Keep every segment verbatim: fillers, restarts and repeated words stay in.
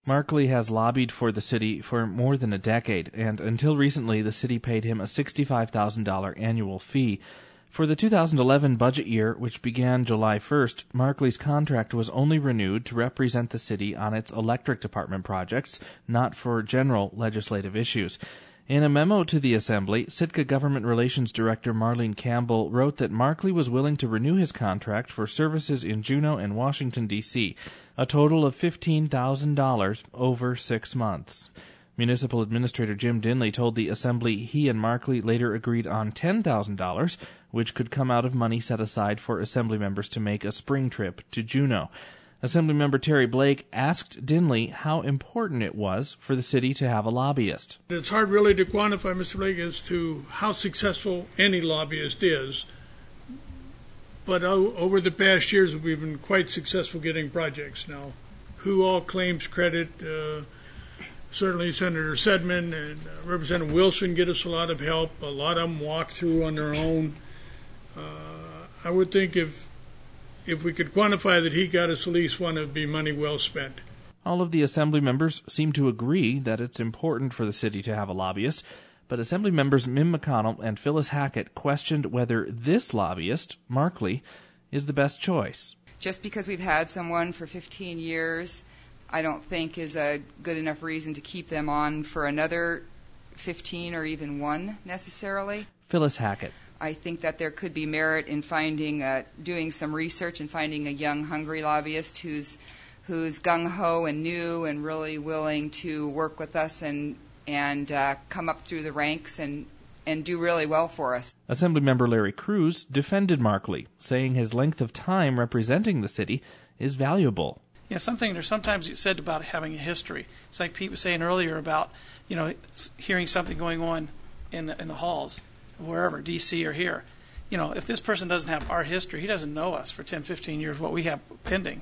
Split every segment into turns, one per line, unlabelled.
Markley has lobbied for the city for more than a decade, and until recently the city paid him a sixty-five thousand dollars annual fee. For the two thousand eleven budget year, which began July first, Markley's contract was only renewed to represent the city on its electric department projects, not for general legislative issues. In a memo to the Assembly, Sitka Government Relations Director Marlene Campbell wrote that Markley was willing to renew his contract for services in Juneau and Washington, D C, a total of fifteen thousand dollars over six months. Municipal Administrator Jim Dinley told the Assembly he and Markley later agreed on ten thousand dollars, which could come out of money set aside for Assembly members to make a spring trip to Juneau. Assemblymember Terry Blake asked Dinley how important it was for the city to have a lobbyist.
It's hard really to quantify, Mister Blake, as to how successful any lobbyist is. But over the past years, we've been quite successful getting projects. Now, who all claims credit? Uh, certainly Senator Sedman and uh, Representative Wilson get us a lot of help. A lot of them walk through on their own. Uh, I would think if If we could quantify that he got us at least one, it would be money well spent.
All of the Assembly members seem to agree that it's important for the city to have a lobbyist, but Assembly members Mim McConnell and Phyllis Hackett questioned whether this lobbyist, Markley, is the best choice.
Just because we've had someone for fifteen years, I don't think is a good enough reason to keep them on for another fifteen or even one necessarily.
Phyllis Hackett.
I think that there could be merit in finding, uh, doing some research and finding a young, hungry lobbyist who's who's gung-ho and new and really willing to work with us and and uh, come up through the ranks and, and do really well for us.
Assemblymember Larry Cruz defended Markley, saying his length of time representing the city is valuable.
Yeah, something there's sometimes you said about having a history. It's like Pete was saying earlier about, you know, hearing something going on in the, in the halls, wherever, D C or here. You know, if this person doesn't have our history, he doesn't know us for ten, fifteen years, what we have pending,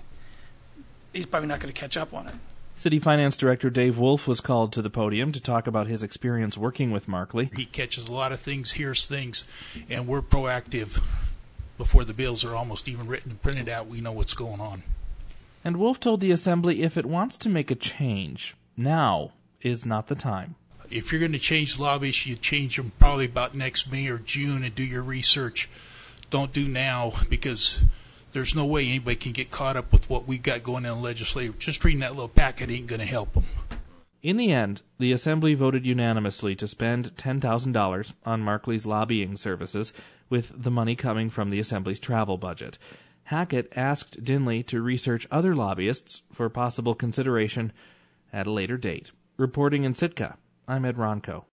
he's probably not going to catch up on it.
City Finance Director Dave Wolf was called to the podium to talk about his experience working with Markley.
He catches a lot of things, hears things, and we're proactive before the bills are almost even written and printed out. We know what's going on.
And Wolf told the Assembly if it wants to make a change, now is not the time.
If you're going to change lobbyists, you change them probably about next May or June and do your research. Don't do now, because there's no way anybody can get caught up with what we've got going on in the legislature. Just reading that little packet ain't going to help them.
In the end, the Assembly voted unanimously to spend ten thousand dollars on Markley's lobbying services, with the money coming from the Assembly's travel budget. Hackett asked Dinley to research other lobbyists for possible consideration at a later date. Reporting in Sitka, I'm Ed Ronco.